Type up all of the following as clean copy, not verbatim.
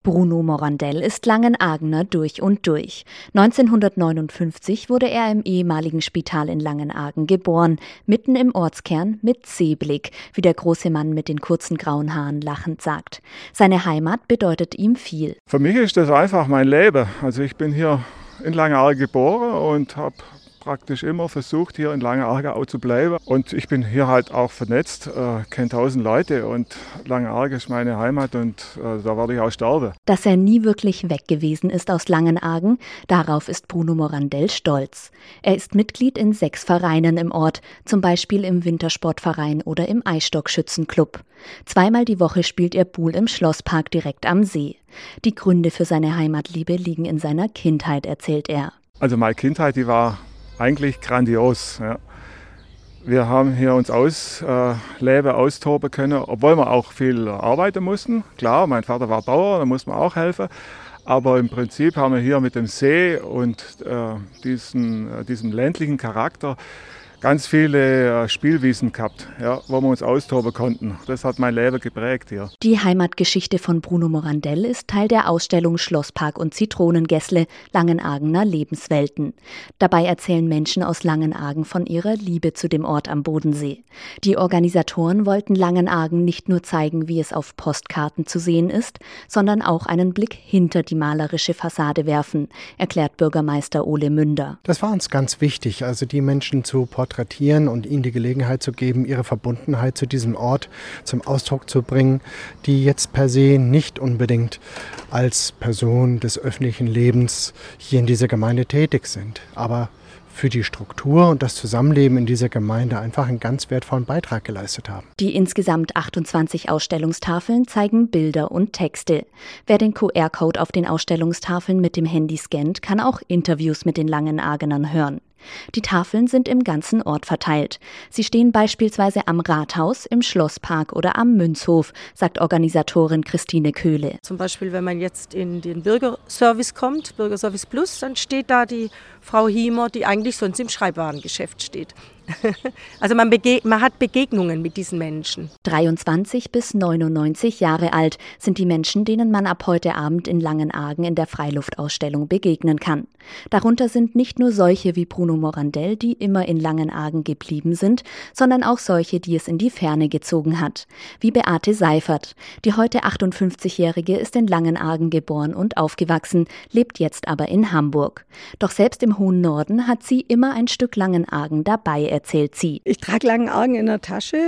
Bruno Morandell ist Langenargener durch und durch. 1959 wurde er im ehemaligen Spital in Langenargen geboren, mitten im Ortskern mit Seeblick, wie der große Mann mit den kurzen grauen Haaren lachend sagt. Seine Heimat bedeutet ihm viel. Für mich ist das einfach mein Leben. Also ich bin hier in Langenargen geboren und habe praktisch immer versucht, hier in Langenargen auch zu bleiben. Und ich bin hier halt auch vernetzt, kenne 1000 Leute und Langenargen ist meine Heimat und da werde ich auch sterben. Dass er nie wirklich weg gewesen ist aus Langenargen, darauf ist Bruno Morandell stolz. Er ist Mitglied in 6 Vereinen im Ort, zum Beispiel im Wintersportverein oder im Eisstockschützenclub. 2-mal die Woche spielt er Buhl im Schlosspark direkt am See. Die Gründe für seine Heimatliebe liegen in seiner Kindheit, erzählt er. Also meine Kindheit, die war eigentlich grandios. Ja. Wir haben hier uns ausleben, austoben können, obwohl wir auch viel arbeiten mussten. Klar, mein Vater war Bauer, da musste man auch helfen. Aber im Prinzip haben wir hier mit dem See und diesem ländlichen Charakter ganz viele Spielwiesen gehabt, ja, wo wir uns austoben konnten. Das hat mein Leben geprägt hier. Die Heimatgeschichte von Bruno Morandell ist Teil der Ausstellung Schlosspark und Zitronengässle – Langenargener Lebenswelten. Dabei erzählen Menschen aus Langenargen von ihrer Liebe zu dem Ort am Bodensee. Die Organisatoren wollten Langenargen nicht nur zeigen, wie es auf Postkarten zu sehen ist, sondern auch einen Blick hinter die malerische Fassade werfen, erklärt Bürgermeister Ole Münder. Das war uns ganz wichtig, also die Menschen zu porträtieren und ihnen die Gelegenheit zu geben, ihre Verbundenheit zu diesem Ort zum Ausdruck zu bringen, die jetzt per se nicht unbedingt als Person des öffentlichen Lebens hier in dieser Gemeinde tätig sind, aber für die Struktur und das Zusammenleben in dieser Gemeinde einfach einen ganz wertvollen Beitrag geleistet haben. Die insgesamt 28 Ausstellungstafeln zeigen Bilder und Texte. Wer den QR-Code auf den Ausstellungstafeln mit dem Handy scannt, kann auch Interviews mit den Langenargenern hören. Die Tafeln sind im ganzen Ort verteilt. Sie stehen beispielsweise am Rathaus, im Schlosspark oder am Münzhof, sagt Organisatorin Christine Köhle. Zum Beispiel, wenn man jetzt in den Bürgerservice kommt, Bürgerservice Plus, dann steht da die Frau Hiemer, die eigentlich sonst im Schreibwarengeschäft steht. Also man hat Begegnungen mit diesen Menschen. 23 bis 99 Jahre alt sind die Menschen, denen man ab heute Abend in Langenargen in der Freiluftausstellung begegnen kann. Darunter sind nicht nur solche wie Bruno Morandell, die immer in Langenargen geblieben sind, sondern auch solche, die es in die Ferne gezogen hat. Wie Beate Seifert. Die heute 58-Jährige ist in Langenargen geboren und aufgewachsen, lebt jetzt aber in Hamburg. Doch selbst im hohen Norden hat sie immer ein Stück Langenargen dabei, erzählt sie. Ich trage Langenargen in der Tasche.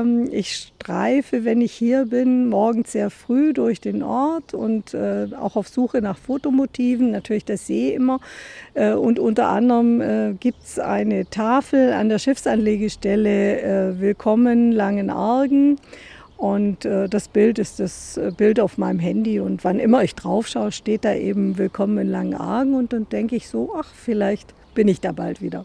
Ich streife, wenn ich hier bin, morgens sehr früh durch den Ort und auch auf Suche nach Fotomotiven, natürlich der See immer. Und unter anderem gibt es eine Tafel an der Schiffsanlegestelle Willkommen Langenargen. Und das Bild ist das Bild auf meinem Handy. Und wann immer ich drauf schaue, steht da eben Willkommen in Langenargen. Und dann denke ich so, ach, vielleicht bin ich da bald wieder.